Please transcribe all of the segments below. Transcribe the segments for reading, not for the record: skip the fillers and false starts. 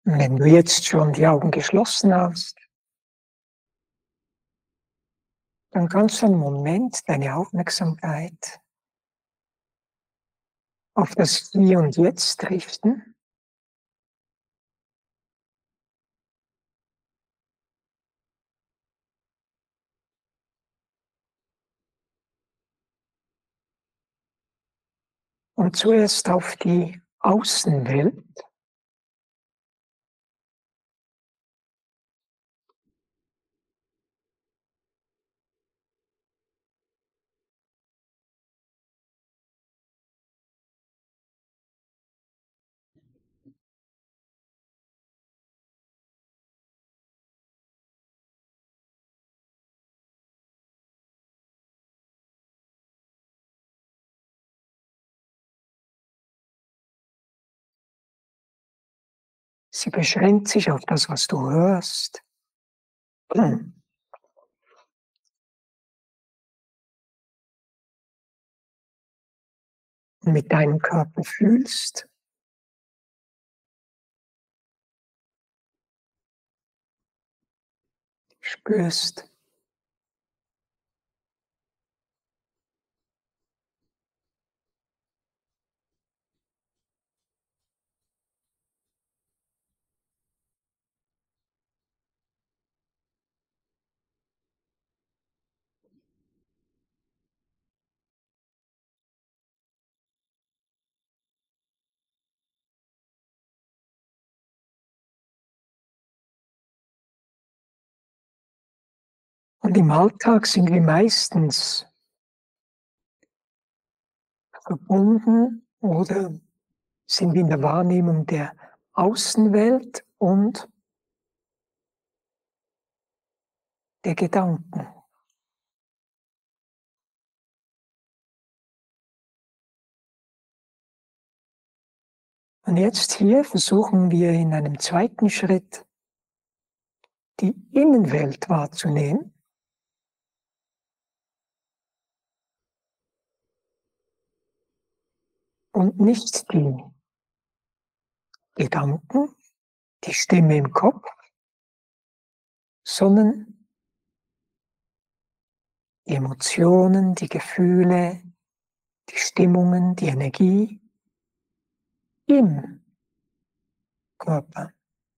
Wenn du jetzt schon die Augen geschlossen hast, dann kannst du einen Moment deine Aufmerksamkeit auf das Hier und Jetzt richten und zuerst auf die Außenwelt. Sie beschränkt sich auf das, was du hörst und mit deinem Körper fühlst, spürst. Und im Alltag sind wir meistens verbunden oder sind in der Wahrnehmung der Außenwelt und der Gedanken. Und jetzt hier versuchen wir in einem zweiten Schritt die Innenwelt wahrzunehmen und nicht die Gedanken, die Stimme im Kopf, sondern die Emotionen, die Gefühle, die Stimmungen, die Energie im Körper.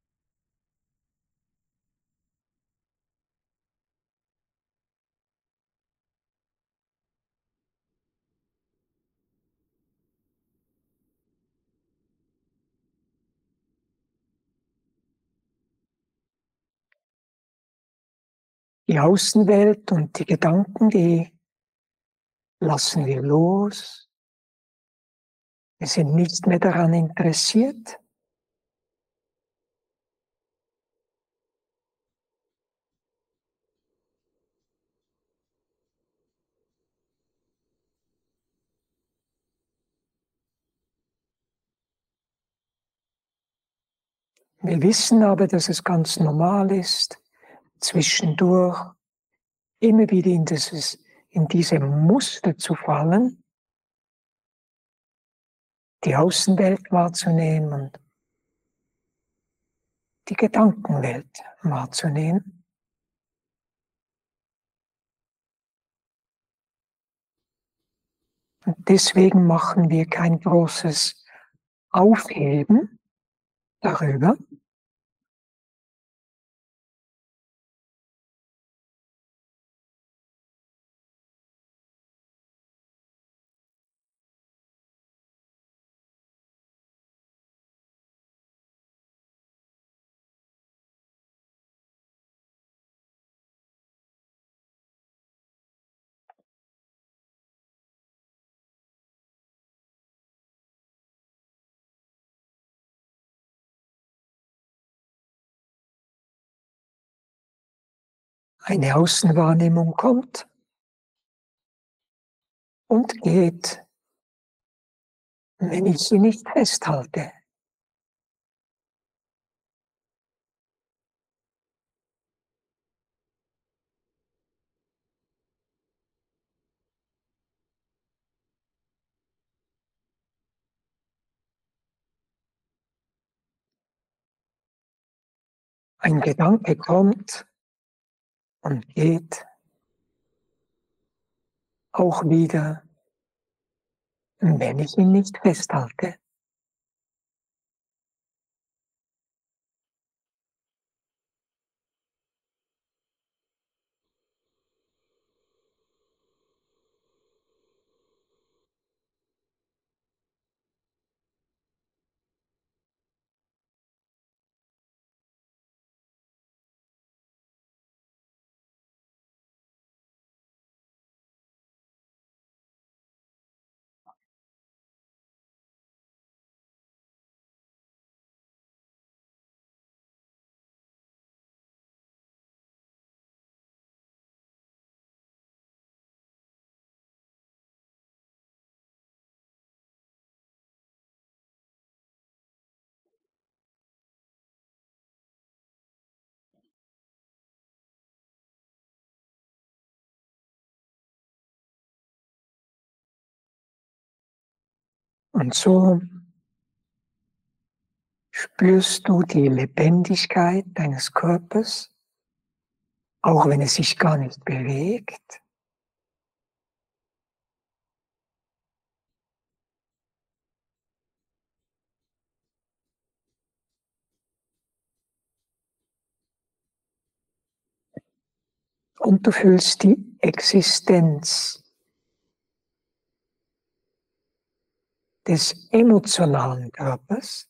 Die Außenwelt und die Gedanken, die lassen wir los. Wir sind nicht mehr daran interessiert. Wir wissen aber, dass es ganz normal ist, zwischendurch immer wieder in diese Muster zu fallen, die Außenwelt wahrzunehmen und die Gedankenwelt wahrzunehmen. Und deswegen machen wir kein großes Aufheben darüber, eine Außenwahrnehmung kommt und geht, wenn ich sie nicht festhalte. Ein Gedanke kommt und geht auch wieder, wenn ich ihn nicht festhalte. Und so spürst du die Lebendigkeit deines Körpers, auch wenn es sich gar nicht bewegt. Und du fühlst die Existenz des emotionalen Körpers,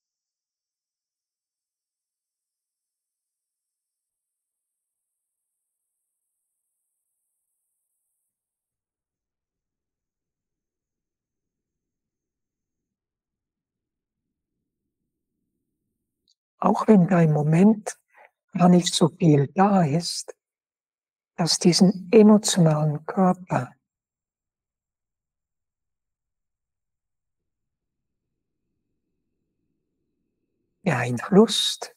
auch wenn da im Moment gar nicht so viel da ist, dass diesen emotionalen Körper beeinflusst,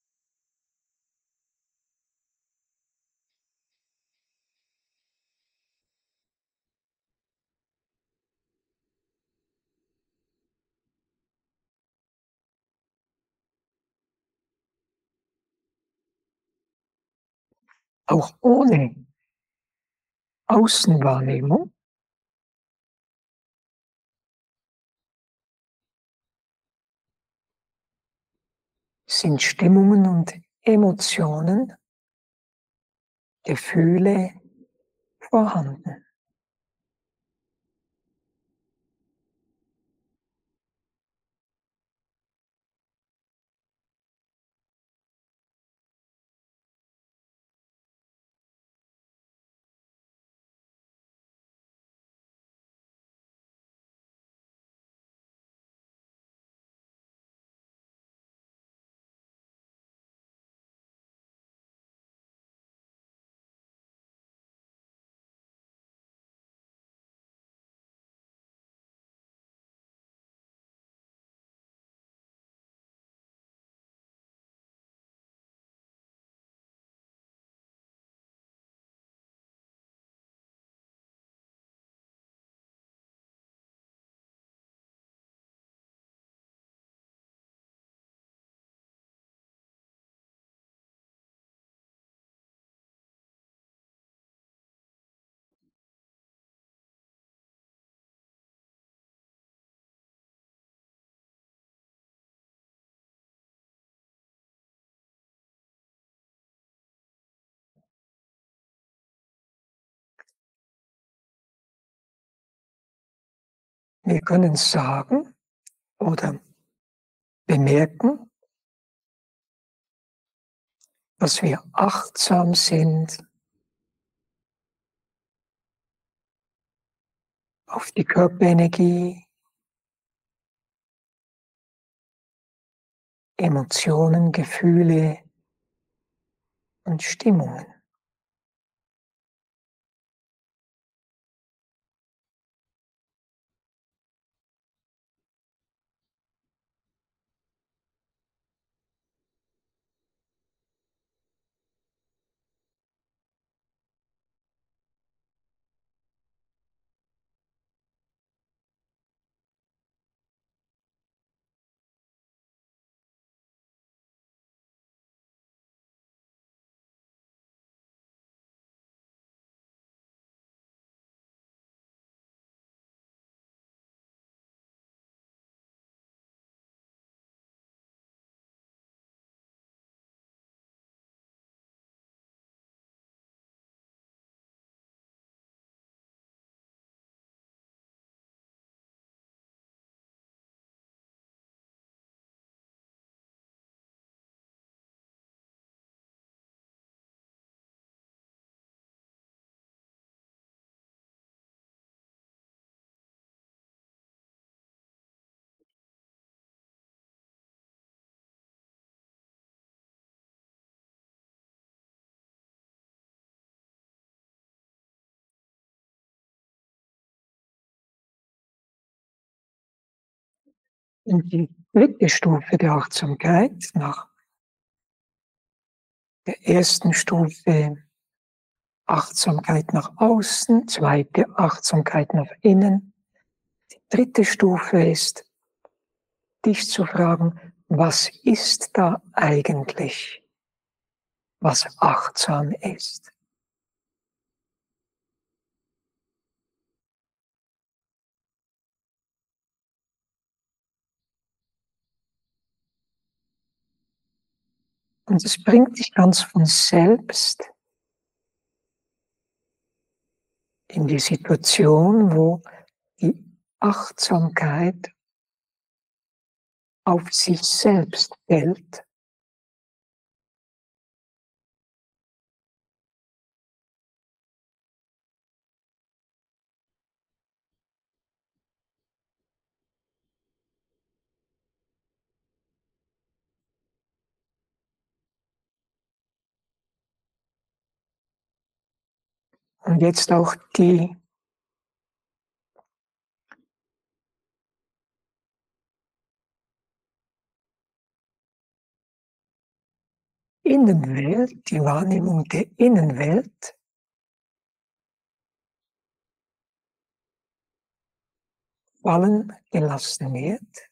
auch ohne Außenwahrnehmung, sind Stimmungen und Emotionen, Gefühle vorhanden. Wir können sagen oder bemerken, dass wir achtsam sind auf die Körperenergie, Emotionen, Gefühle und Stimmungen. Und die dritte Stufe der Achtsamkeit nach der ersten Stufe Achtsamkeit nach außen, zweite Achtsamkeit nach innen. Die dritte Stufe ist, dich zu fragen, was ist da eigentlich, was achtsam ist? Und es bringt dich ganz von selbst in die Situation, wo die Achtsamkeit auf sich selbst fällt. Und jetzt auch die Innenwelt, die Wahrnehmung der Innenwelt fallen gelassen wird.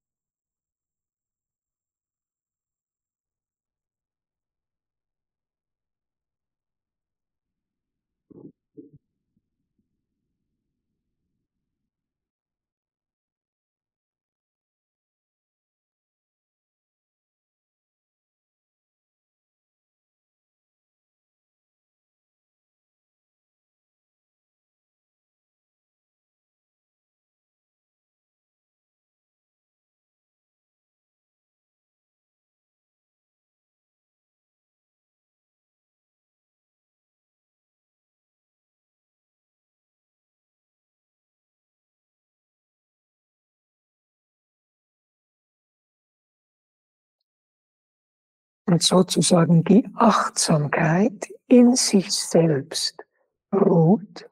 Und sozusagen die Achtsamkeit in sich selbst ruht.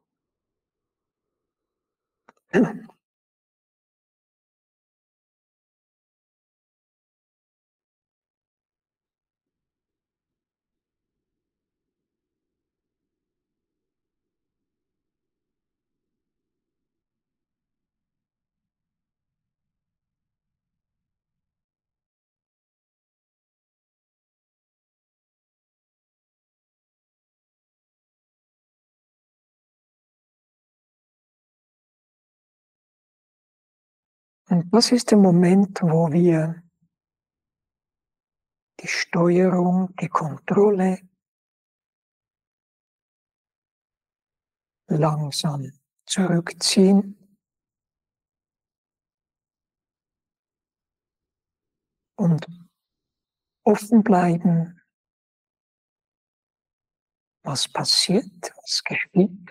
Und das ist der Moment, wo wir die Steuerung, die Kontrolle langsam zurückziehen und offen bleiben, was passiert, was geschieht.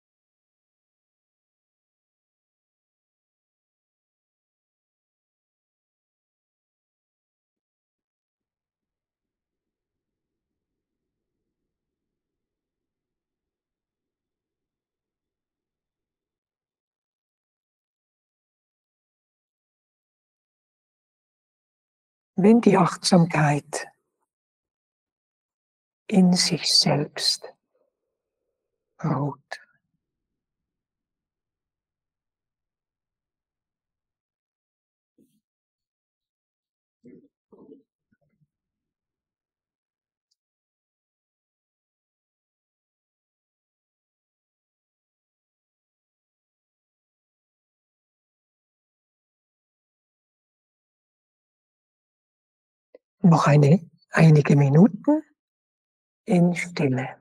Wenn die Achtsamkeit in sich selbst ruht. Noch einige Minuten in Stille.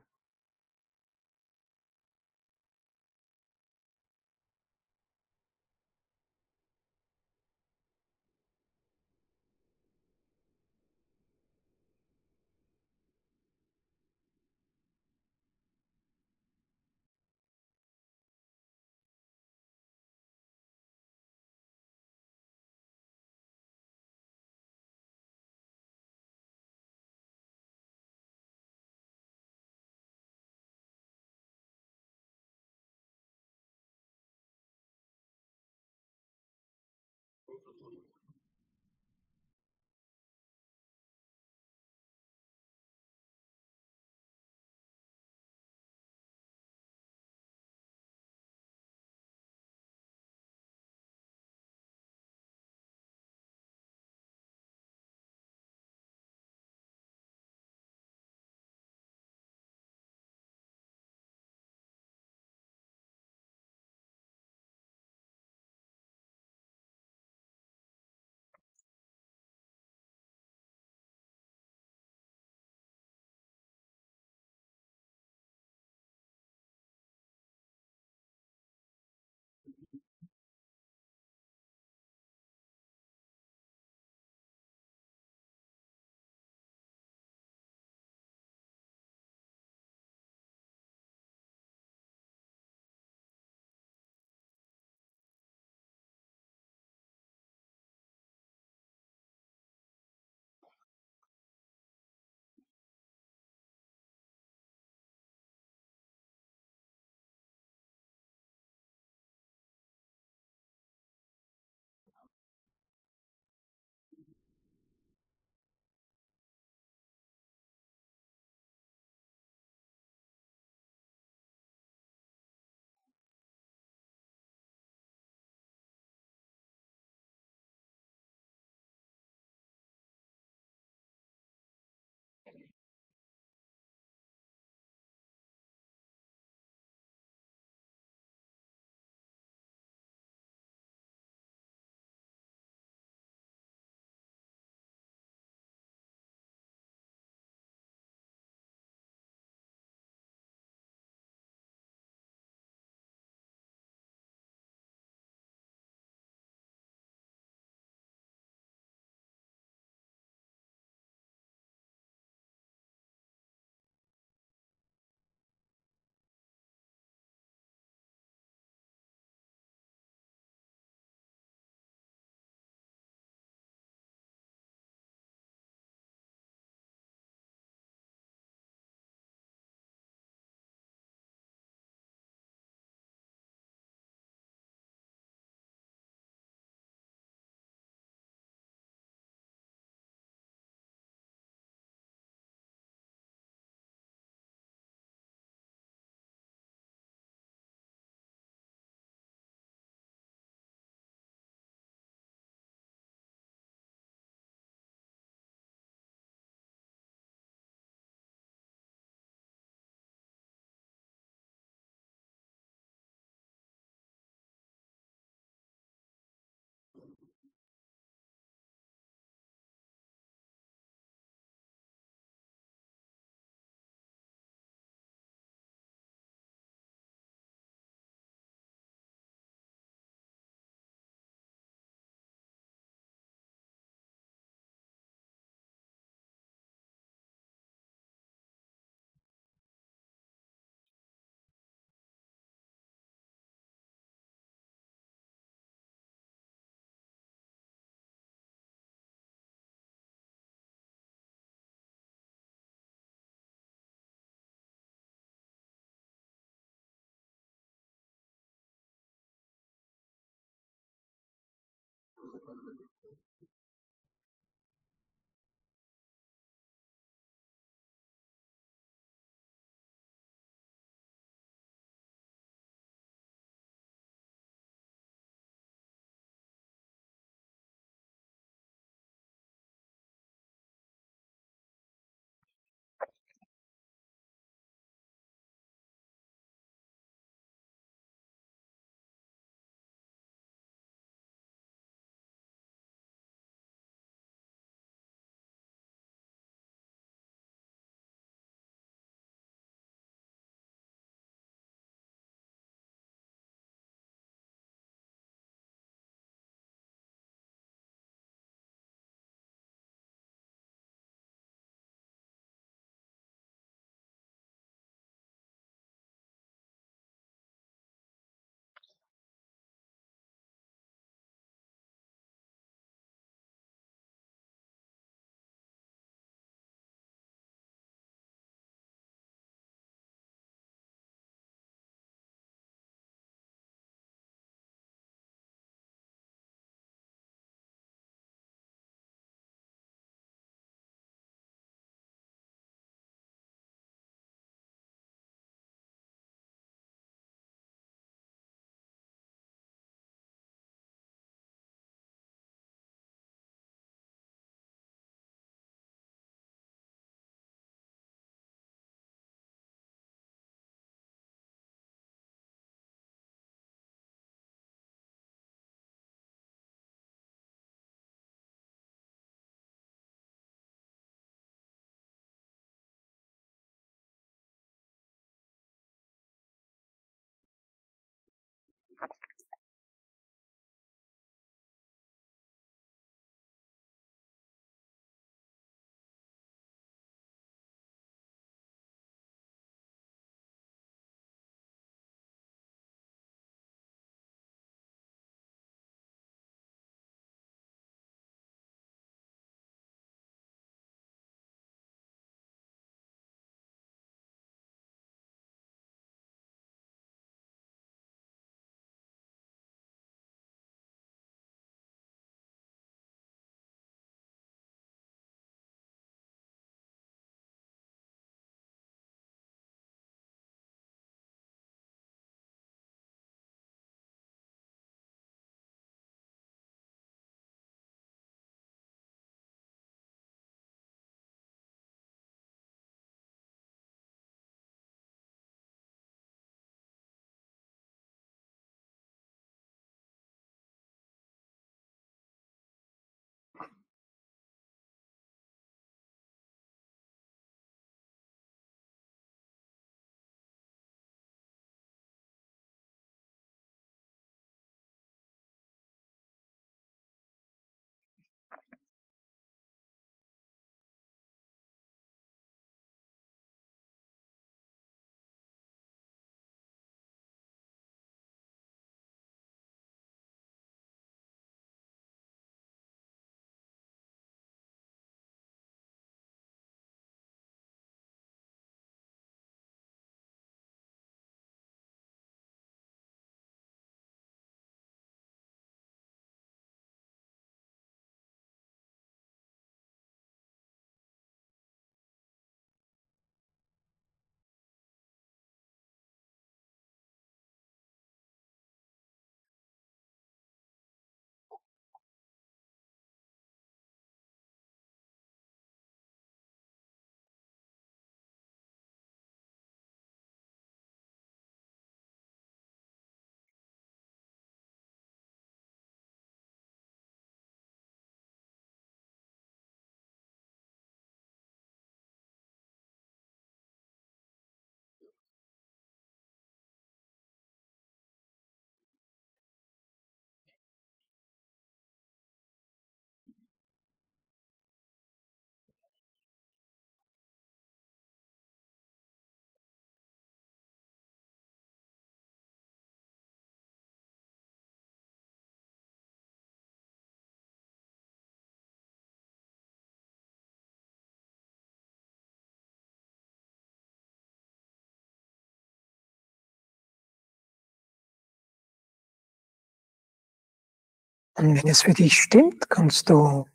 Und wenn es für dich stimmt, kannst du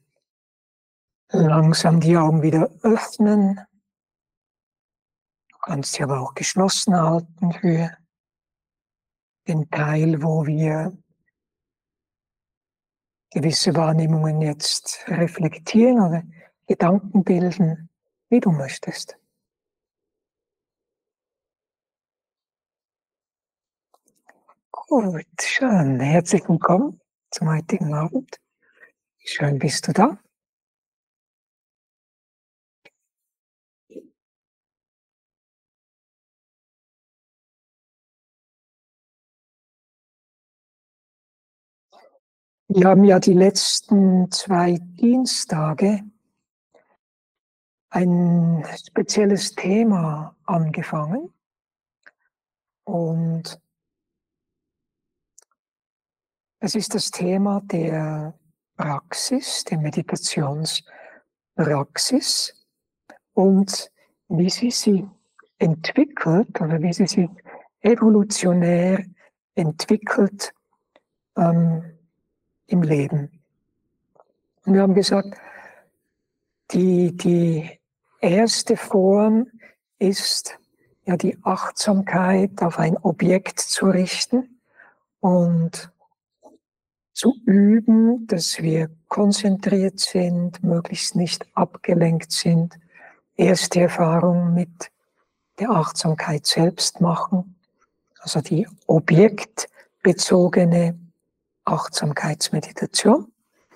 langsam die Augen wieder öffnen. Du kannst sie aber auch geschlossen halten für den Teil, wo wir gewisse Wahrnehmungen jetzt reflektieren oder Gedanken bilden, wie du möchtest. Gut, schön. Herzlich willkommen zum heutigen Abend. Schön bist du da. Wir haben ja die letzten 2 Dienstage ein spezielles Thema angefangen und es ist das Thema der Praxis, der Meditationspraxis und wie sie sich entwickelt oder wie sie sich evolutionär entwickelt im Leben. Und wir haben gesagt, die erste Form ist ja die Achtsamkeit auf ein Objekt zu richten und zu üben, dass wir konzentriert sind, möglichst nicht abgelenkt sind, erste Erfahrung mit der Achtsamkeit selbst machen, also die objektbezogene Achtsamkeitsmeditation.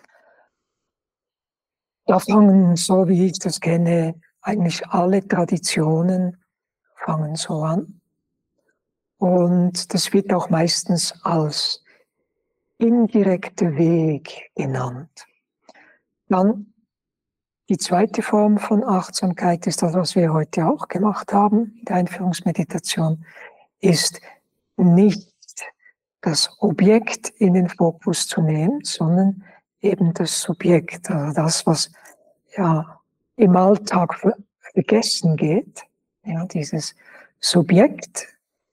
Da fangen, so wie ich das kenne, eigentlich alle Traditionen fangen so an. Und das wird auch meistens als indirekter Weg genannt. Dann die zweite Form von Achtsamkeit ist das, was wir heute auch gemacht haben, in der Einführungsmeditation, ist nicht das Objekt in den Fokus zu nehmen, sondern eben das Subjekt, also das, was ja im Alltag vergessen geht, ja, dieses Subjekt,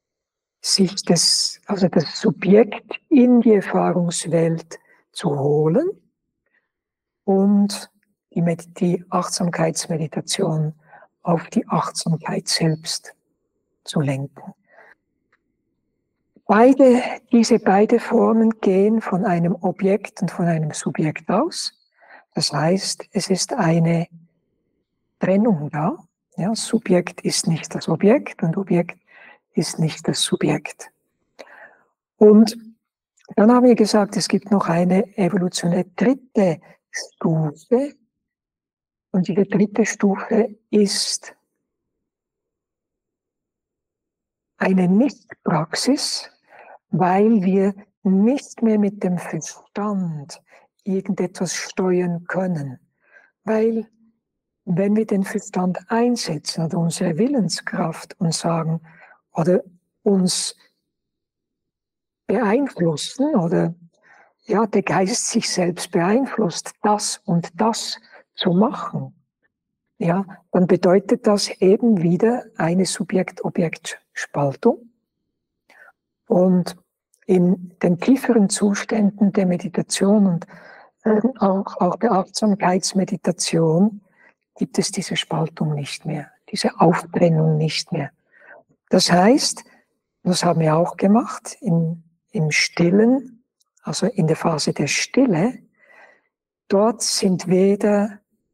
also das Subjekt in die Erfahrungswelt zu holen und die Achtsamkeitsmeditation auf die Achtsamkeit selbst zu lenken. Diese beiden Formen gehen von einem Objekt und von einem Subjekt aus. Das heißt, es ist eine Trennung da. Ja, Subjekt ist nicht das Objekt und Objekt ist nicht das Subjekt. Und dann haben wir gesagt, es gibt noch eine evolutionäre dritte Stufe. Und diese dritte Stufe ist eine Nichtpraxis, weil wir nicht mehr mit dem Verstand irgendetwas steuern können. Weil wenn wir den Verstand einsetzen oder unsere Willenskraft und sagen oder uns beeinflussen oder ja, der Geist sich selbst beeinflusst, das und das zu machen, ja, dann bedeutet das eben wieder eine Subjekt-Objekt-Spaltung. Und in den tieferen Zuständen der Meditation und auch der Achtsamkeitsmeditation gibt es diese Spaltung nicht mehr, diese Auftrennung nicht mehr. Das heißt, das haben wir auch gemacht im Stillen, also in der Phase der Stille, dort sind weder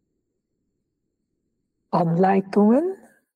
Anleitungen,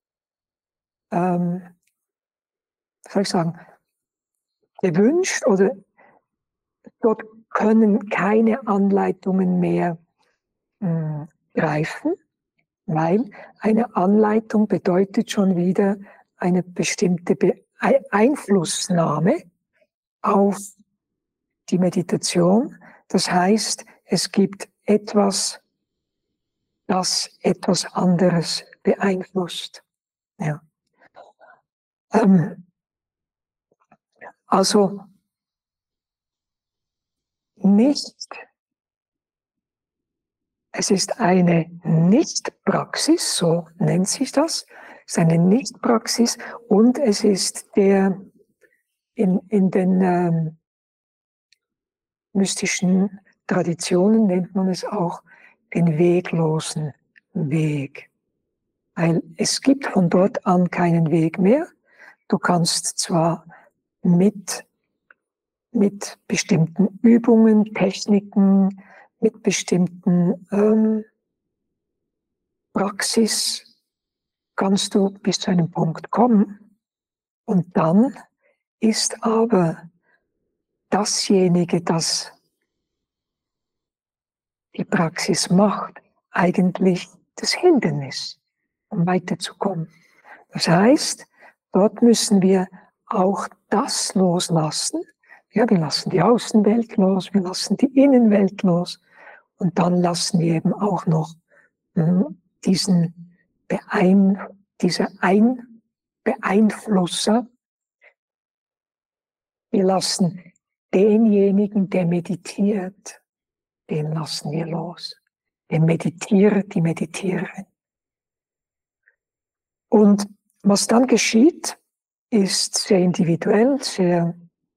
soll ich sagen, gewünscht oder dort können keine Anleitungen mehr greifen, weil eine Anleitung bedeutet schon wieder eine bestimmte Einflussnahme auf die Meditation. Das heißt, es gibt etwas, das etwas anderes beeinflusst. Ja. Also es ist eine Nichtpraxis, so nennt sich das. Es ist eine Nichtpraxis und es ist in den mystischen Traditionen nennt man es auch den weglosen Weg. Weil es gibt von dort an keinen Weg mehr. Du kannst zwar mit bestimmten Übungen, Techniken, mit bestimmten Praxis kannst du bis zu einem Punkt kommen und dann ist aber dasjenige, das die Praxis macht, eigentlich das Hindernis, um weiterzukommen. Das heißt, dort müssen wir auch das loslassen. Ja, wir lassen die Außenwelt los, wir lassen die Innenwelt los und dann lassen wir eben auch noch diese Beeinflusser. Wir lassen denjenigen, der meditiert, den lassen wir los. Den Meditierer, die Meditiererin. Und was dann geschieht, ist sehr individuell, sehr,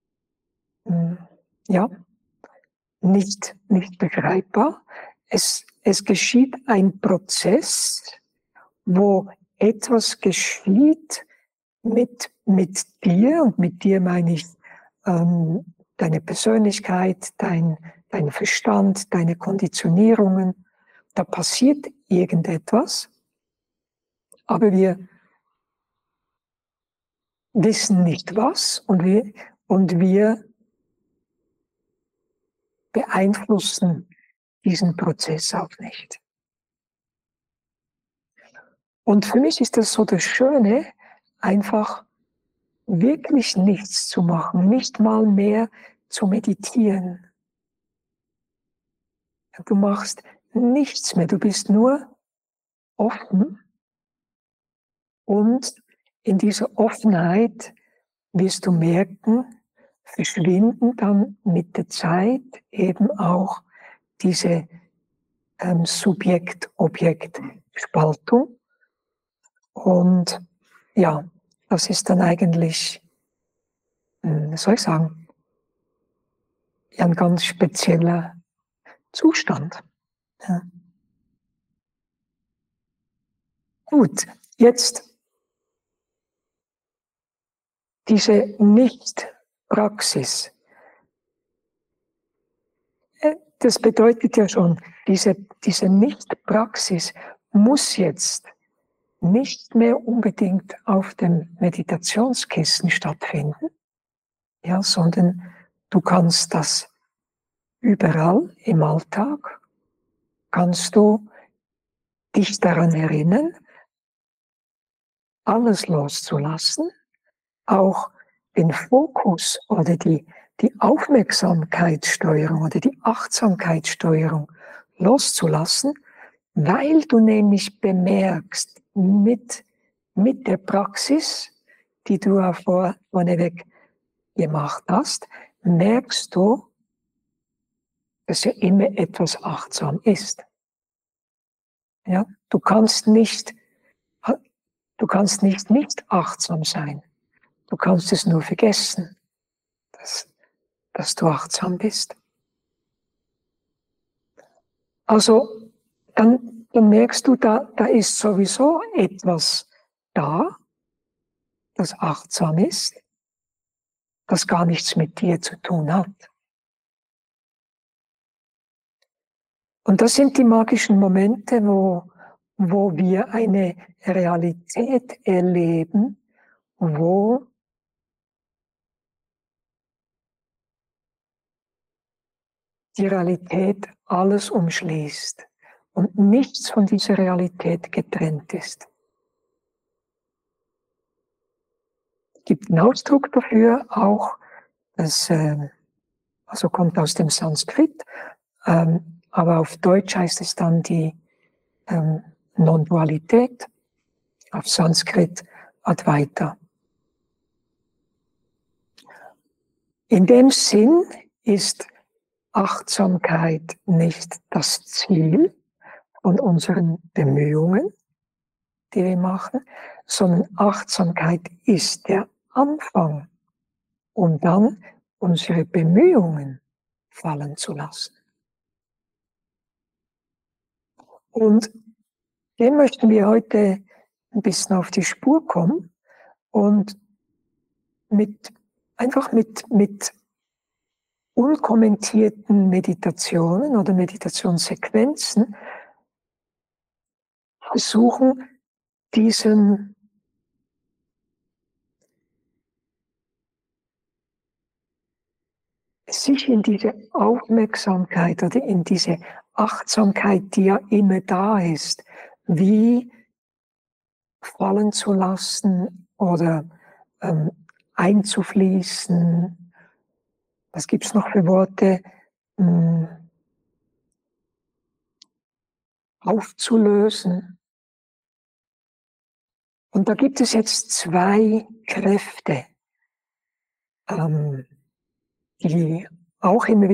ja, nicht begreifbar. Es geschieht ein Prozess, wo etwas geschieht mit dir, und mit dir meine ich deine Persönlichkeit, dein Verstand, deine Konditionierungen. Da passiert irgendetwas, aber wir wissen nicht was und wir beeinflussen diesen Prozess auch nicht. Und für mich ist das so das Schöne, einfach wirklich nichts zu machen, nicht mal mehr zu meditieren. Du machst nichts mehr, du bist nur offen und in dieser Offenheit wirst du merken, verschwinden dann mit der Zeit eben auch diese Subjekt-Objekt-Spaltung. Und ja, das ist dann eigentlich, wie soll ich sagen, ein ganz spezieller Zustand. Ja. Gut, jetzt diese Nicht-Praxis. Das bedeutet ja schon, diese Nicht-Praxis muss jetzt nicht mehr unbedingt auf dem Meditationskissen stattfinden, ja, sondern du kannst das überall im Alltag, kannst du dich daran erinnern, alles loszulassen, auch den Fokus oder die Aufmerksamkeitssteuerung oder die Achtsamkeitssteuerung loszulassen, weil du nämlich bemerkst, mit der Praxis, die du ja vorneweg gemacht hast, merkst du, dass ja immer etwas achtsam ist. Ja, du kannst nicht nicht achtsam sein. Du kannst es nur vergessen, dass du achtsam bist. Also dann merkst du, da ist sowieso etwas da, das achtsam ist, das gar nichts mit dir zu tun hat. Und das sind die magischen Momente, wo wir eine Realität erleben, wo die Realität alles umschließt und nichts von dieser Realität getrennt ist. Es gibt einen Ausdruck dafür auch, das also kommt aus dem Sanskrit, aber auf Deutsch heißt es dann die Non-Dualität, auf Sanskrit Advaita. In dem Sinn ist Achtsamkeit nicht das Ziel von unseren Bemühungen, die wir machen, sondern Achtsamkeit ist der Anfang, um dann unsere Bemühungen fallen zu lassen. Und dem möchten wir heute ein bisschen auf die Spur kommen und einfach mit unkommentierten Meditationen oder Meditationssequenzen versuchen, sich in diese Aufmerksamkeit oder in diese Achtsamkeit, die ja immer da ist, wie fallen zu lassen oder einzufließen. Was gibt es noch für Worte? Aufzulösen. Und da gibt es jetzt zwei Kräfte, die auch immer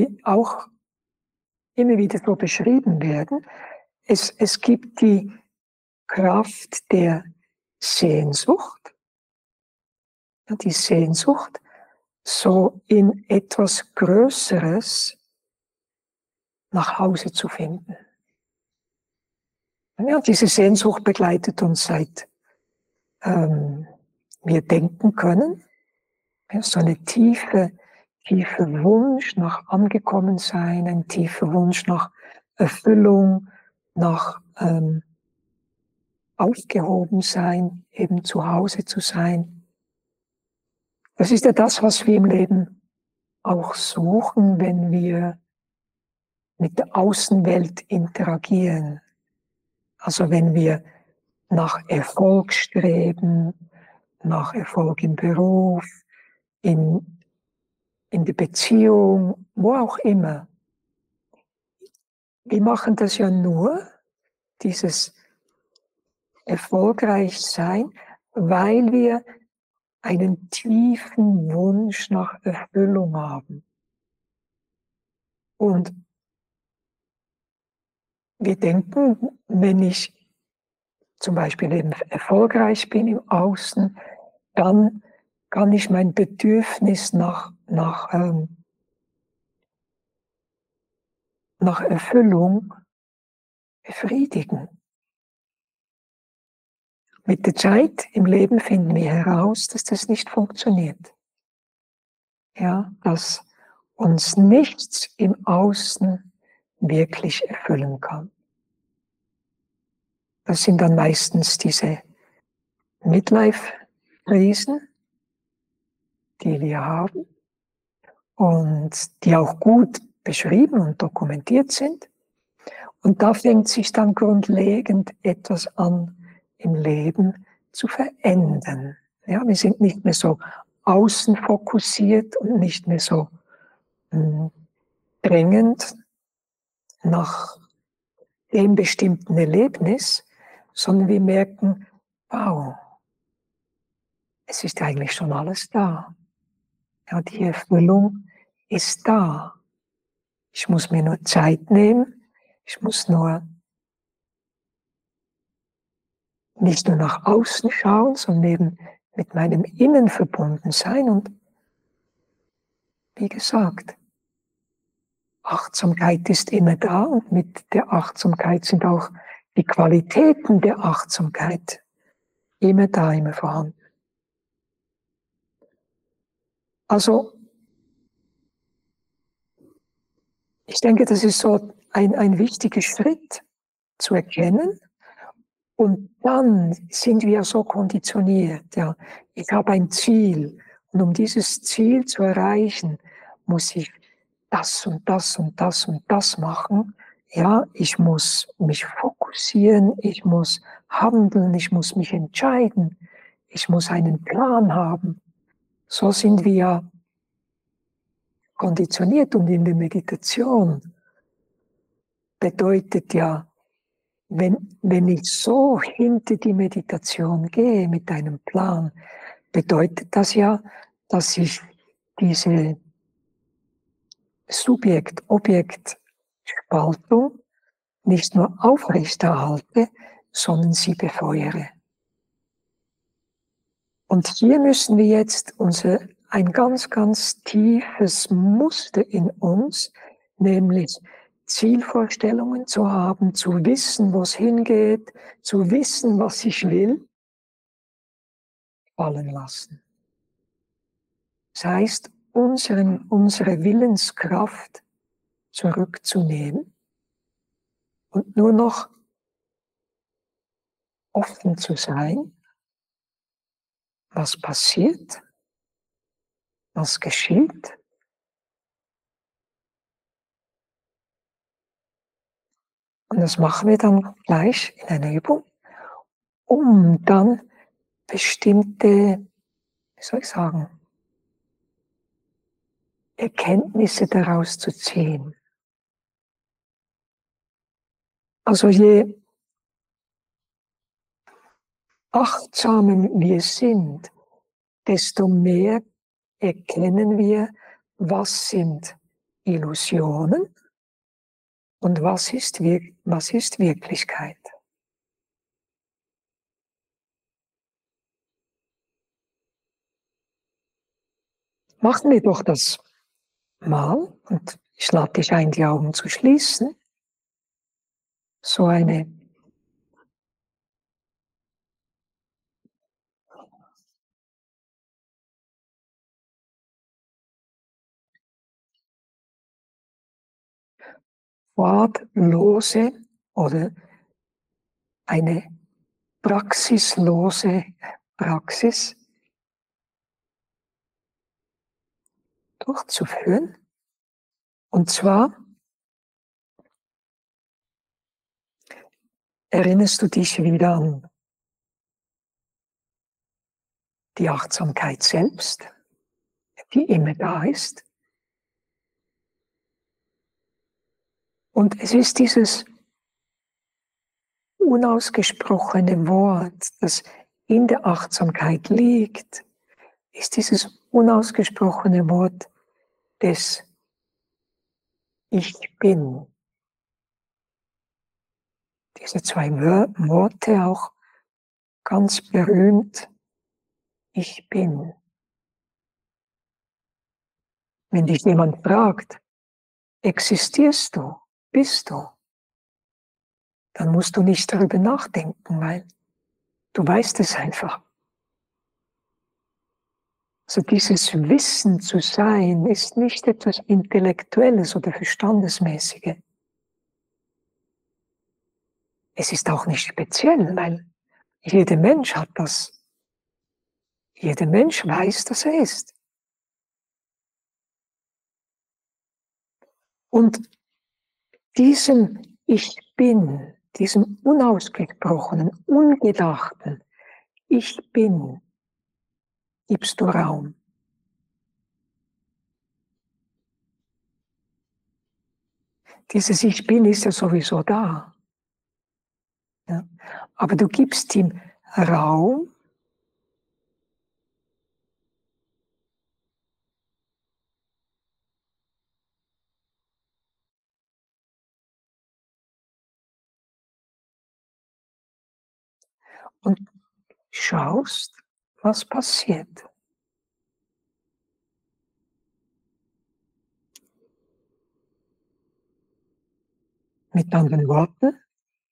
wieder so beschrieben werden. Es gibt die Kraft der Sehnsucht, die Sehnsucht, so in etwas Größeres nach Hause zu finden. Ja, diese Sehnsucht begleitet uns seit wir denken können. Ja, so eine tiefer Wunsch nach Angekommensein, ein tiefer Wunsch nach Erfüllung, nach Aufgehobensein, eben zu Hause zu sein. Das ist ja das, was wir im Leben auch suchen, wenn wir mit der Außenwelt interagieren. Also wenn wir nach Erfolg streben nach Erfolg im Beruf, in der Beziehung, wo auch immer. Wir machen das ja nur, dieses erfolgreich sein, weil wir einen tiefen Wunsch nach Erfüllung haben. Und wir denken, wenn ich zum Beispiel eben erfolgreich bin im Außen, dann kann ich mein Bedürfnis nach Erfüllung befriedigen. Mit der Zeit im Leben finden wir heraus, dass das nicht funktioniert. Ja, dass uns nichts im Außen wirklich erfüllen kann. Das sind dann meistens diese Midlife-Krisen, die wir haben und die auch gut beschrieben und dokumentiert sind. Und da fängt sich dann grundlegend etwas an im Leben zu verändern. Ja, wir sind nicht mehr so außen fokussiert und nicht mehr so drängend nach dem bestimmten Erlebnis, sondern wir merken, wow, es ist eigentlich schon alles da. Ja, die Erfüllung ist da. Ich muss mir nur Zeit nehmen, ich muss nur nicht nur nach außen schauen, sondern eben mit meinem Innen verbunden sein. Und wie gesagt, Achtsamkeit ist immer da und mit der Achtsamkeit sind auch die Qualitäten der Achtsamkeit immer da, immer vorhanden. Also, ich denke, das ist so ein wichtiger Schritt zu erkennen. Und dann sind wir so konditioniert. Ja. Ich habe ein Ziel und um dieses Ziel zu erreichen, muss ich das und das und das und das machen. Ja, ich muss mich fokussieren, ich muss handeln, ich muss mich entscheiden, ich muss einen Plan haben. So sind wir konditioniert und in der Meditation bedeutet ja, wenn ich so hinter die Meditation gehe mit einem Plan, bedeutet das ja, dass ich diese Subjekt-Objekt-Spaltung nicht nur aufrechterhalte, sondern sie befeuere. Und hier müssen wir jetzt ein ganz, ganz tiefes Muster in uns, nämlich Zielvorstellungen zu haben, zu wissen, wo es hingeht, zu wissen, was ich will, fallen lassen. Das heißt, unsere Willenskraft zurückzunehmen und nur noch offen zu sein, was passiert, was geschieht. Und das machen wir dann gleich in einer Übung, um dann bestimmte, wie soll ich sagen, Erkenntnisse daraus zu ziehen. Also je achtsamer wir sind, desto mehr erkennen wir, was sind Illusionen und was ist Wirklichkeit. Machen wir doch das mal und ich lade dich ein, die Augen zu schließen. So eine wortlose oder eine praxislose Praxis durchzuführen. Und zwar erinnerst du dich wieder an die Achtsamkeit selbst, die immer da ist. Und es ist dieses unausgesprochene Wort, das in der Achtsamkeit liegt, ist dieses unausgesprochene Wort des Ich bin. Diese zwei Worte auch ganz berühmt, ich bin. Wenn dich jemand fragt, existierst du, bist du, dann musst du nicht darüber nachdenken, weil du weißt es einfach. Also dieses Wissen zu sein ist nicht etwas Intellektuelles oder Verstandesmäßiges. Es ist auch nicht speziell, weil jeder Mensch hat das. Jeder Mensch weiß, dass er ist. Und diesem Ich bin, diesem unausgesprochenen, ungedachten Ich bin, gibst du Raum. Dieses Ich bin ist ja sowieso da. Ja? Aber du gibst ihm Raum, und schaust, was passiert. Mit anderen Worten,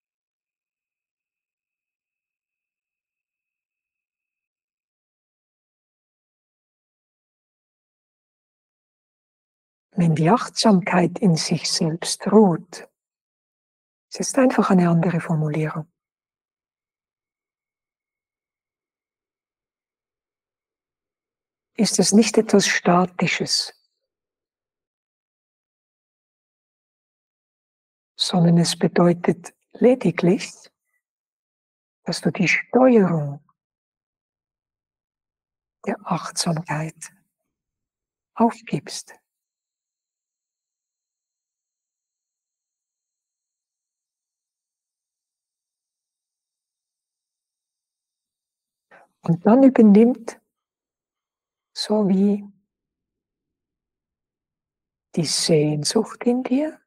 wenn die Achtsamkeit in sich selbst ruht, es ist einfach eine andere Formulierung, ist es nicht etwas Statisches, sondern es bedeutet lediglich, dass du die Steuerung der Achtsamkeit aufgibst. Und dann übernimmt so wie die Sehnsucht in dir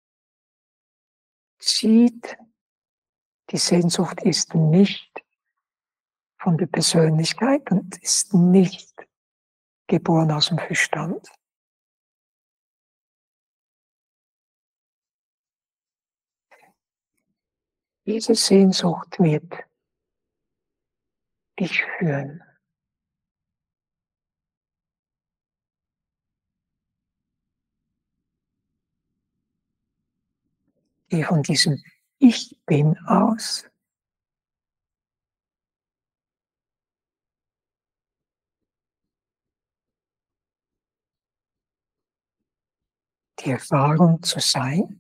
zieht. Die Sehnsucht ist nicht von der Persönlichkeit und ist nicht geboren aus dem Verstand. Diese Sehnsucht wird dich führen. Geh von diesem Ich bin aus. Die Erfahrung zu sein,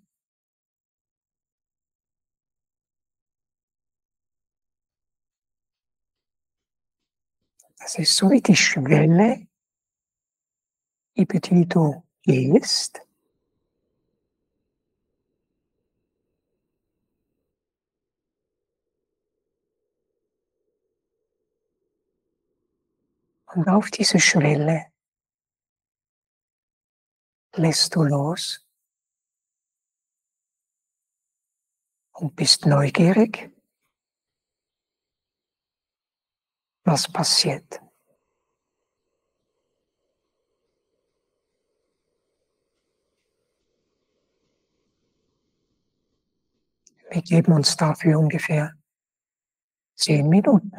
das ist so wie die Schwelle, über die du gehst, und auf diese Schwelle lässt du los und bist neugierig, was passiert. Wir geben uns dafür ungefähr 10 Minuten.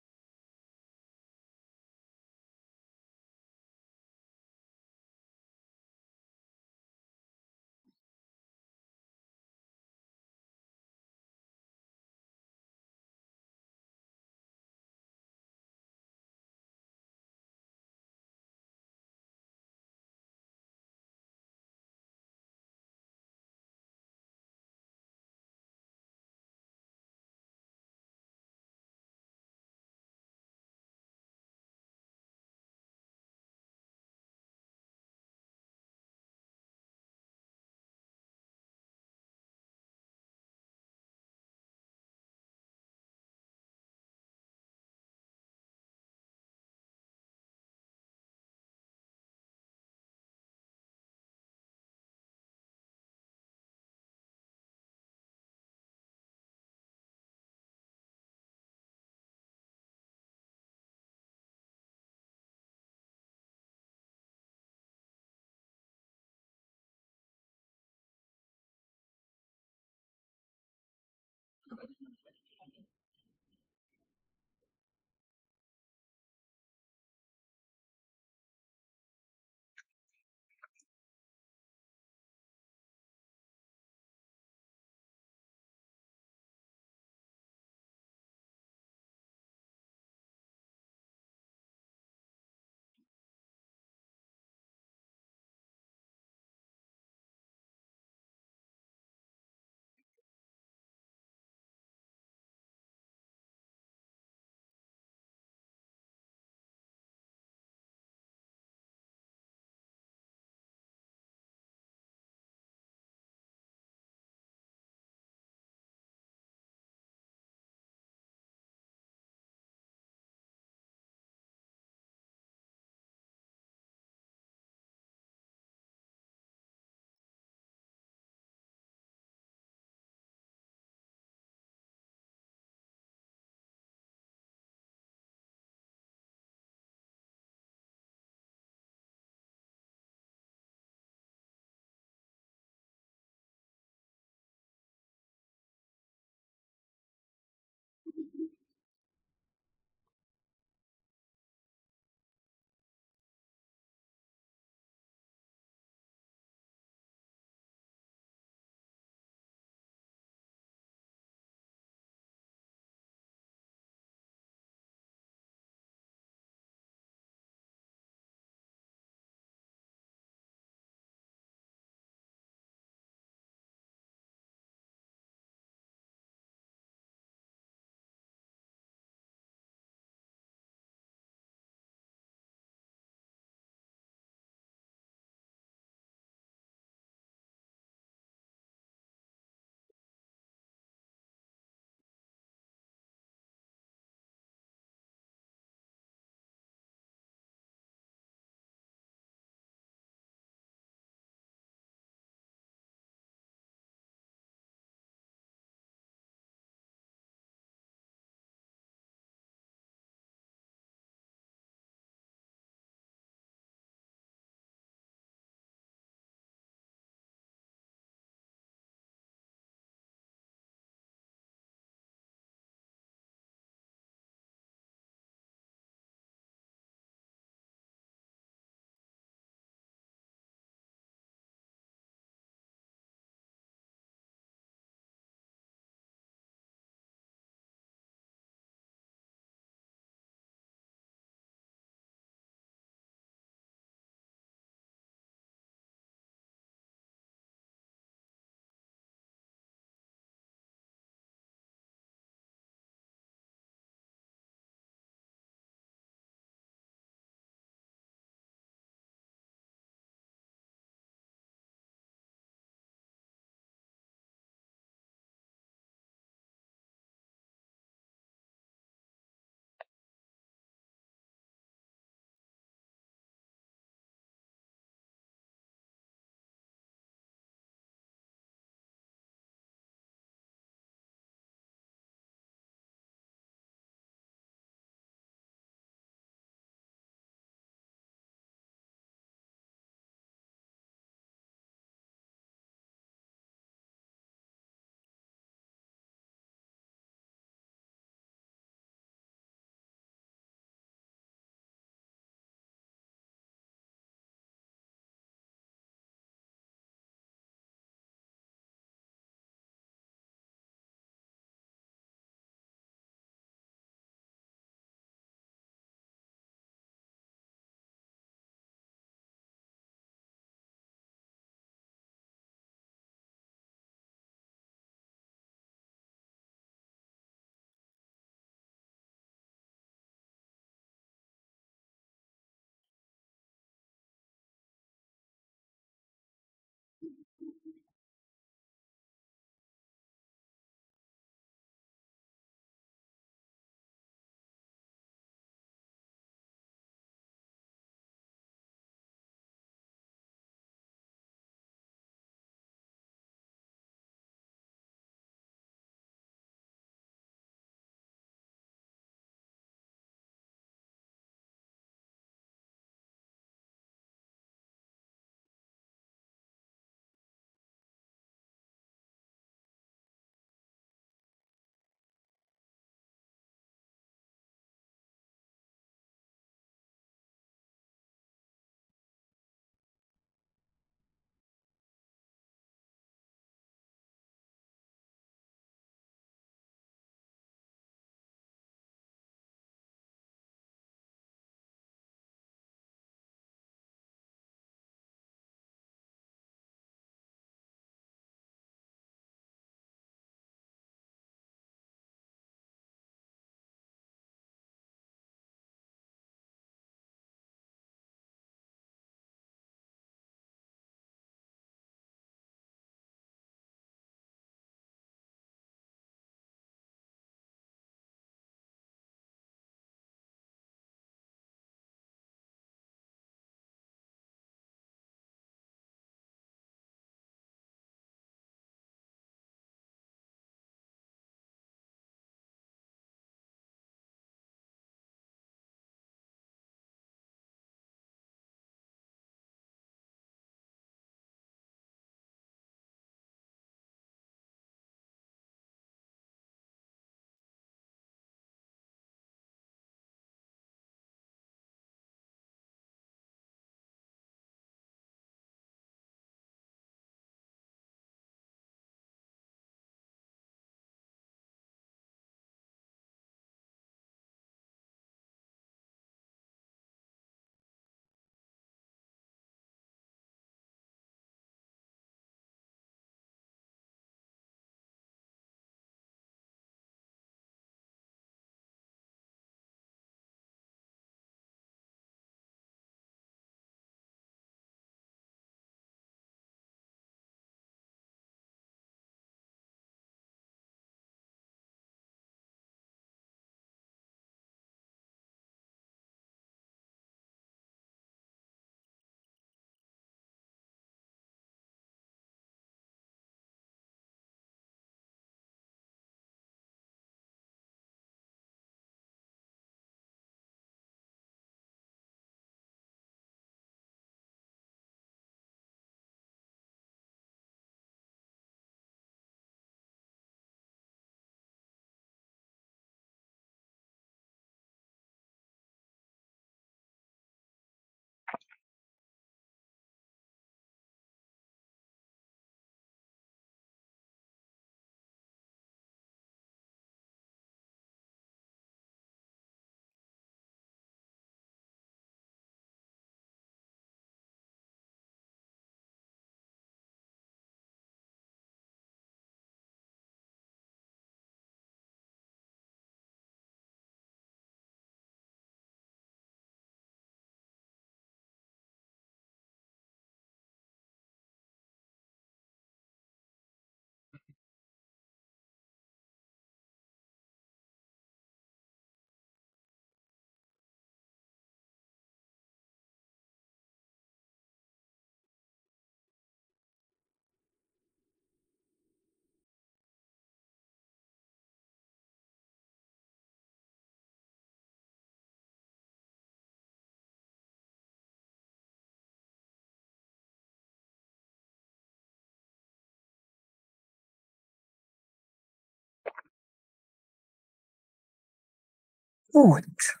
Gut.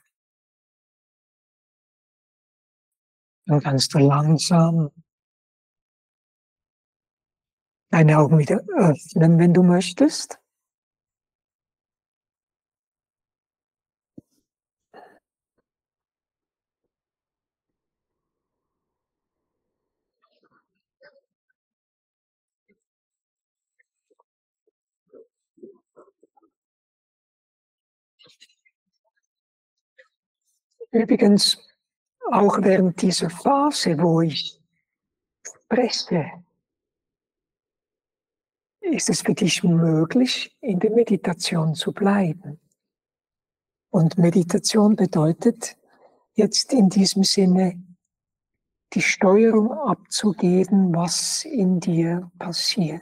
Dann kannst du langsam deine Augen wieder öffnen, wenn du möchtest. Übrigens, auch während dieser Phase, wo ich spreche, ist es für dich möglich, in der Meditation zu bleiben. Und Meditation bedeutet jetzt in diesem Sinne, die Steuerung abzugeben, was in dir passiert.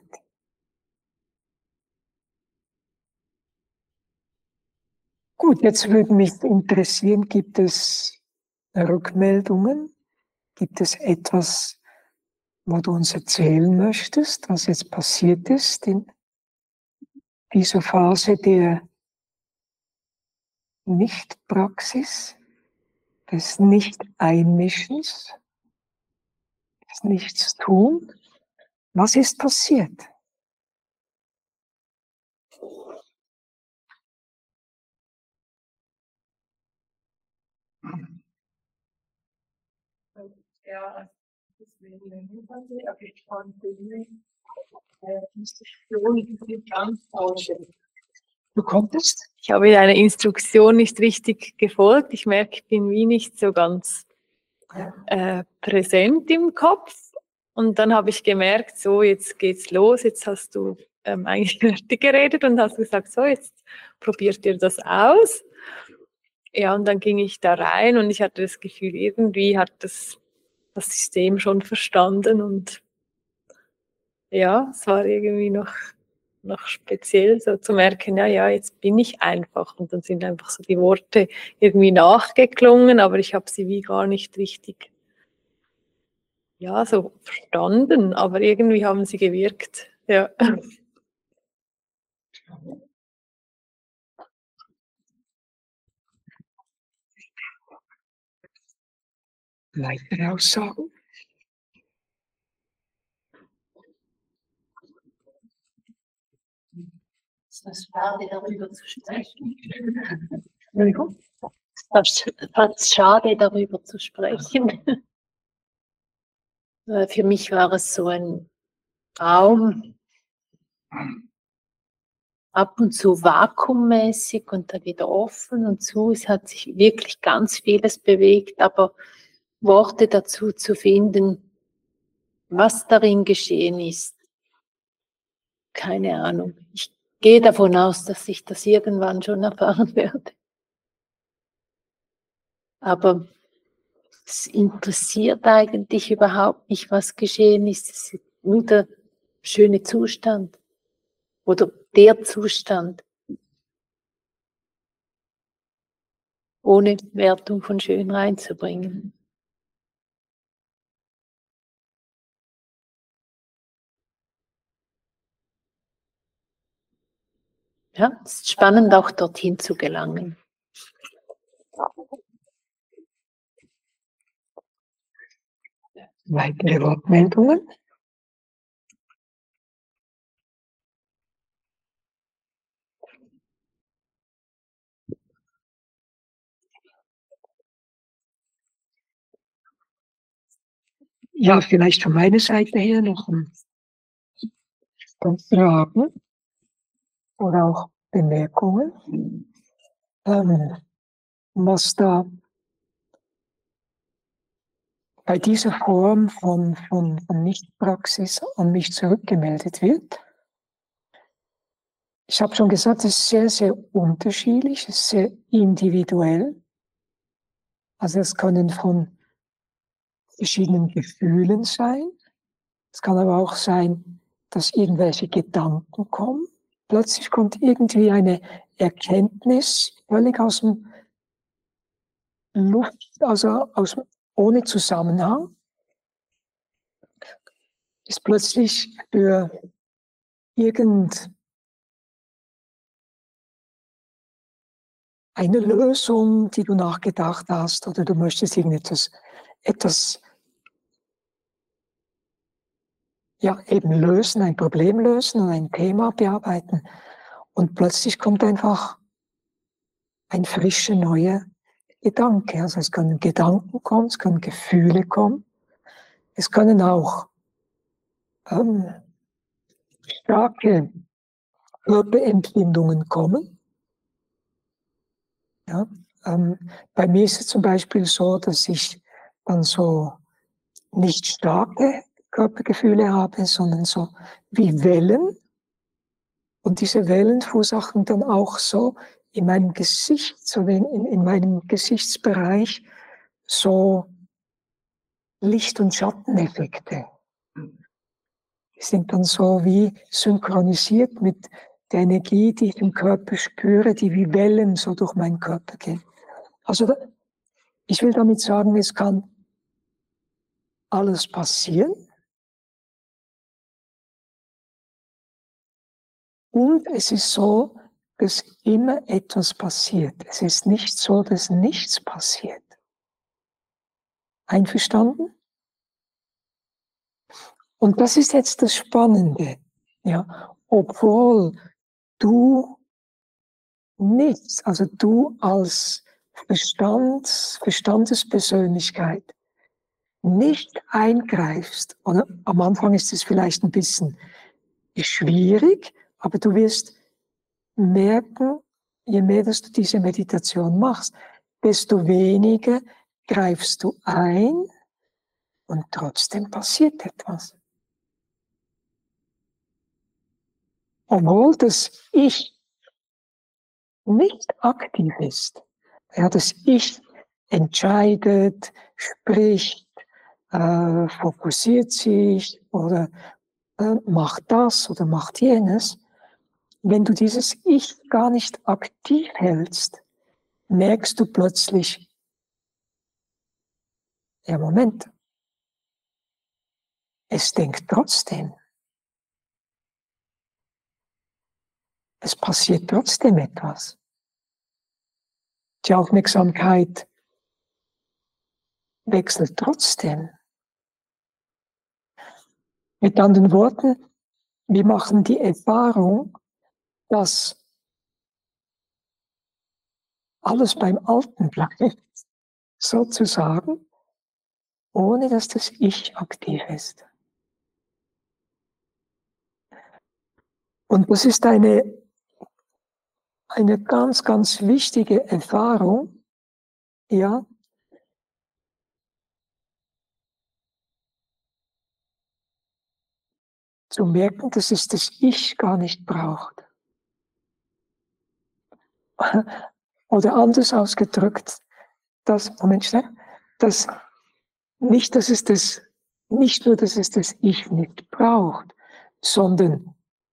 Gut, jetzt würde mich interessieren, gibt es Rückmeldungen? Gibt es etwas, wo du uns erzählen möchtest, was jetzt passiert ist in dieser Phase der Nichtpraxis, des Nicht-Einmischens, des Nichtstun? Was ist passiert? Ja, deswegen aber ich konnte die Instruktion nicht ganz vorstellen. Du konntest? Ich habe einer Instruktion nicht richtig gefolgt. Ich merke, ich bin wie nicht so ganz präsent im Kopf. Und dann habe ich gemerkt, so, jetzt geht's los. Jetzt hast du eigentlich fertig geredet und hast gesagt, so, jetzt probiert ihr das aus. Ja, und dann ging ich da rein und ich hatte das Gefühl, irgendwie hat das System schon verstanden und ja, es war irgendwie noch speziell, so zu merken, ja, jetzt bin ich einfach. Und dann sind einfach so die Worte irgendwie nachgeklungen, aber ich habe sie wie gar nicht richtig, ja, so verstanden, aber irgendwie haben sie gewirkt, ja. Weitere Aussagen? Es ist schade, darüber zu sprechen. Entschuldigung? Es ist schade, darüber zu sprechen. Für mich war es so ein Raum, ab und zu vakuummäßig und dann wieder offen und zu. Es hat sich wirklich ganz vieles bewegt, aber Worte dazu zu finden, was darin geschehen ist, keine Ahnung. Ich gehe davon aus, dass ich das irgendwann schon erfahren werde. Aber es interessiert eigentlich überhaupt nicht, was geschehen ist. Es ist nur der schöne Zustand oder der Zustand, ohne Wertung von schön reinzubringen. Ja, es ist spannend, auch dorthin zu gelangen. Weitere Wortmeldungen? Ja, vielleicht von meiner Seite her noch ein Fragen oder auch Bemerkungen. Was da bei dieser Form von Nichtpraxis an mich zurückgemeldet wird. Ich habe schon gesagt, es ist sehr, sehr unterschiedlich, es ist sehr individuell. Also es können von verschiedenen Gefühlen sein. Es kann aber auch sein, dass irgendwelche Gedanken kommen. Plötzlich kommt irgendwie eine Erkenntnis völlig aus dem Luft, also ohne Zusammenhang. Ist plötzlich für irgendeine eine Lösung, die du nachgedacht hast, oder du möchtest etwas ja, eben lösen, ein Problem lösen und ein Thema bearbeiten. Und plötzlich kommt einfach ein frischer, neuer Gedanke. Also es können Gedanken kommen, es können Gefühle kommen, es können auch starke Körperempfindungen kommen. Ja, bei mir ist es zum Beispiel so, dass ich dann so nicht starke Körpergefühle habe, sondern so wie Wellen. Und diese Wellen verursachen dann auch so in meinem Gesicht, so in meinem Gesichtsbereich, so Licht- und Schatteneffekte. Die sind dann so wie synchronisiert mit der Energie, die ich im Körper spüre, die wie Wellen so durch meinen Körper gehen. Also ich will damit sagen, es kann alles passieren. Und es ist so, dass immer etwas passiert. Es ist nicht so, dass nichts passiert. Einverstanden? Und das ist jetzt das Spannende. Ja, obwohl du nichts, also du als Verstandespersönlichkeit nicht eingreifst, oder am Anfang ist es vielleicht ein bisschen schwierig, aber du wirst merken, je mehr, dass du diese Meditation machst, desto weniger greifst du ein und trotzdem passiert etwas. Obwohl das Ich nicht aktiv ist. Ja, das Ich entscheidet, spricht, fokussiert sich oder macht das oder macht jenes. Wenn du dieses Ich gar nicht aktiv hältst, merkst du plötzlich, ja Moment, es denkt trotzdem. Es passiert trotzdem etwas. Die Aufmerksamkeit wechselt trotzdem. Mit anderen Worten, wir machen die Erfahrung, dass alles beim Alten bleibt, sozusagen, ohne dass das Ich aktiv ist. Und das ist eine ganz, ganz wichtige Erfahrung, ja, zu merken, dass es das Ich gar nicht braucht. Oder anders ausgedrückt, Moment schnell, dass nicht nur, dass es das Ich nicht braucht, sondern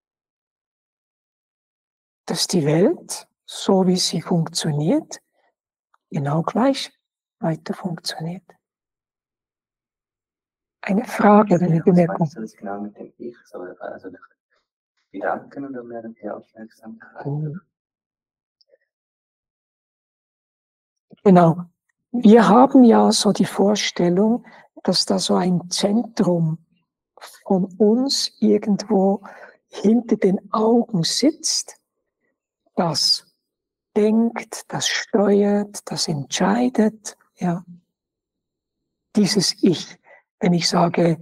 dass die Welt, so wie sie funktioniert, genau gleich weiter funktioniert. Eine Frage, eine Bemerkung. Was meinst du genau mit dem Ich? Also Gedanken oder mehr die Aufmerksamkeit? Genau. Wir haben ja so die Vorstellung, dass da so ein Zentrum von uns irgendwo hinter den Augen sitzt, das denkt, das steuert, das entscheidet, ja. Dieses Ich. Wenn ich sage,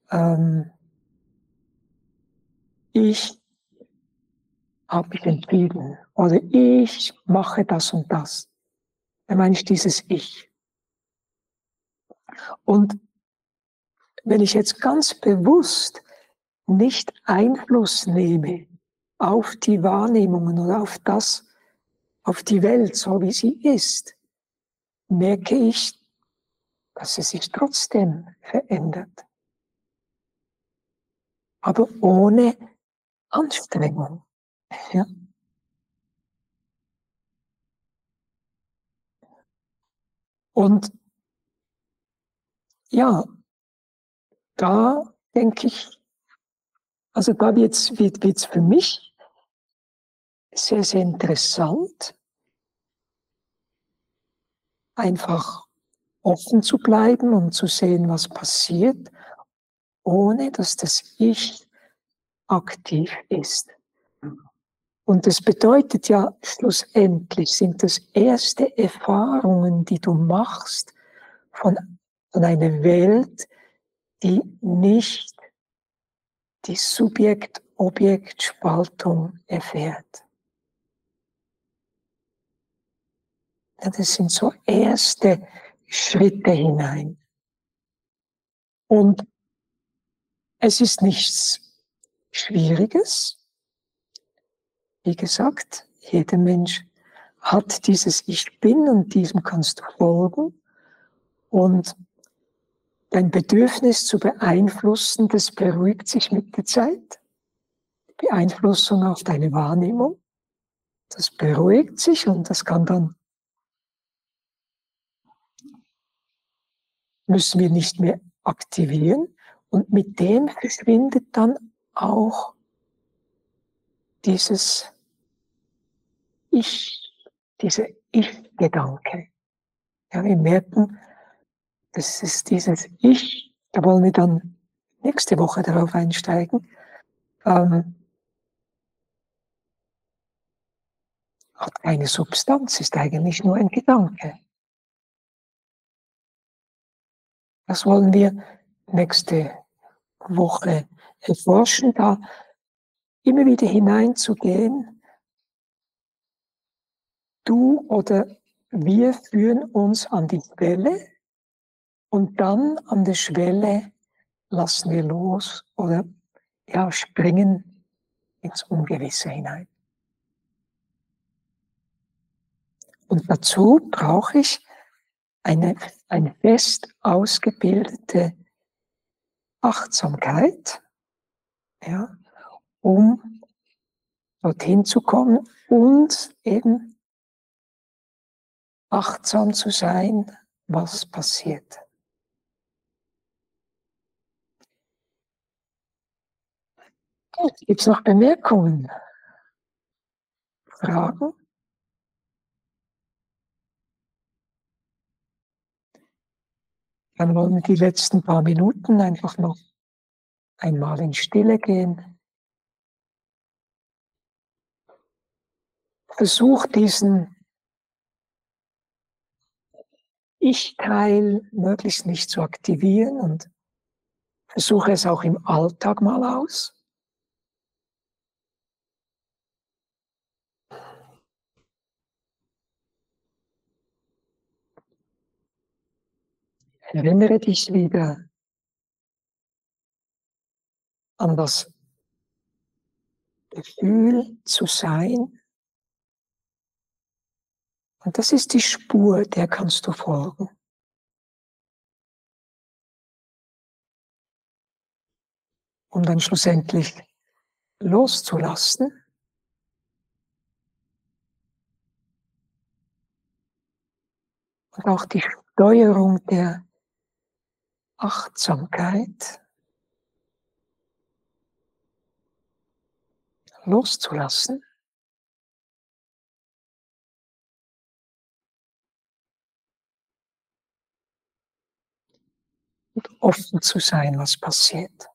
ich habe mich entschieden oder ich mache das und das, dann meine ich dieses Ich. Und wenn ich jetzt ganz bewusst nicht Einfluss nehme auf die Wahrnehmungen oder auf die Welt, so wie sie ist, merke ich, dass es sich trotzdem verändert. Aber ohne Anstrengung. Ja? Und ja, da denke ich, also da wird's für mich sehr, sehr interessant, einfach offen zu bleiben und zu sehen, was passiert, ohne dass das Ich aktiv ist. Und das bedeutet ja, schlussendlich sind das erste Erfahrungen, die du machst von einer Welt, die nicht die Subjekt-Objekt-Spaltung erfährt. Ja, das sind so erste Schritte hinein. Und es ist nichts Schwieriges. Wie gesagt, jeder Mensch hat dieses Ich Bin und diesem kannst du folgen. Und dein Bedürfnis zu beeinflussen, das beruhigt sich mit der Zeit. Beeinflussung auf deine Wahrnehmung, das beruhigt sich und das kann dann, müssen wir nicht mehr aktivieren. Und mit dem verschwindet dann auch dieses Ich, dieser Ich-Gedanke. Ja, wir merken, das ist dieses Ich, da wollen wir dann nächste Woche darauf einsteigen, hat keine Substanz, ist eigentlich nur ein Gedanke. Das wollen wir nächste Woche erforschen, da immer wieder hineinzugehen. Du oder wir führen uns an die Schwelle und dann an der Schwelle lassen wir los oder ja, springen ins Ungewisse hinein. Und dazu brauche ich eine fest ausgebildete Achtsamkeit, ja, um dorthin zu kommen und eben achtsam zu sein, was passiert. Gibt es noch Bemerkungen, Fragen? Dann wollen wir die letzten paar Minuten einfach noch einmal in Stille gehen. Versuch diesen Ich-Teil möglichst nicht zu aktivieren und versuche es auch im Alltag mal aus. Erinnere dich wieder an das Gefühl zu sein. Und das ist die Spur, der kannst du folgen. Um dann schlussendlich loszulassen. Und auch die Steuerung der Achtsamkeit loszulassen. Und offen zu sein, was passiert.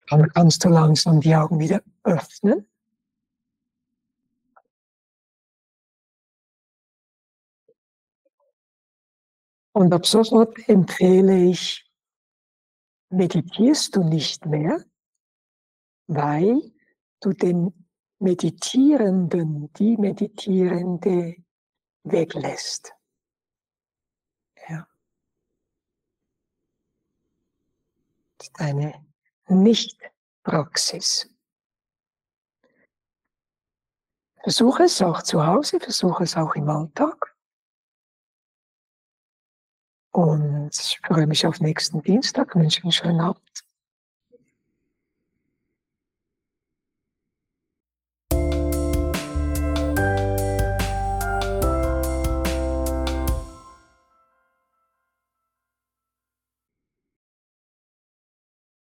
Dann kannst du langsam die Augen wieder öffnen. Und ab sofort empfehle ich, meditierst du nicht mehr, weil du den Meditierenden, die Meditierende weglässt. Ja. Das ist eine Nicht-Praxis. Versuche es auch zu Hause, versuche es auch im Alltag. Und ich freue mich auf nächsten Dienstag. Ich wünsche einen schönen Abend.